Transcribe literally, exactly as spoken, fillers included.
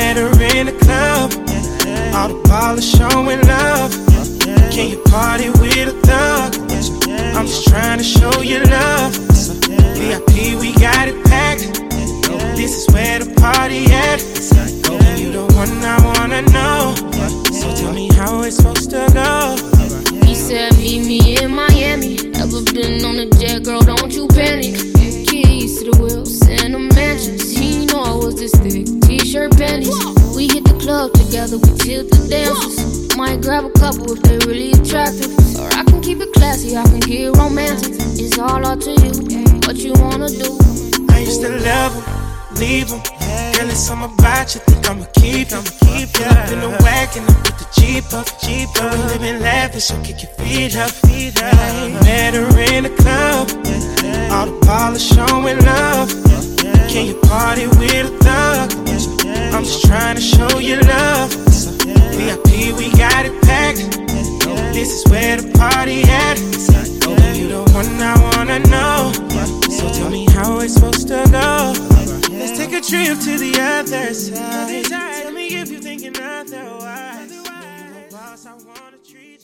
Met her in the club, all the ballers showing love. Can you party with a thug? I'm just trying to show you love. V I P, we got it packed. This is where the party at. You the one I wanna know. So tell me how it's supposed to go. He said meet me in Miami. Never been on a jet, girl, don't you panic. Keys to the wheels and the mansions. He know I was this thick, t-shirt panties. We hit the club together, we tilt the dancers. Might grab a couple if they really attractive. Or I can keep it classy, I can get romantic. It's all up to you, what you wanna do. I used to love him, leave him. Girl, it's something about you, think I'ma keep him. Pull up in the wagon, I put the Jeep up. Jeep up, we living lavish, so kick your feet up. Feet up. Met her in the club, all the ballers showing love. Can you party with a thug? I'm just trying to show you love. V I P, we got it packed. This is where the party at. You the one I wanna know. So tell me how it's supposed to go. Let's take a trip to the other side. Tell me if you're thinking otherwise. You a boss, I wanna treat you.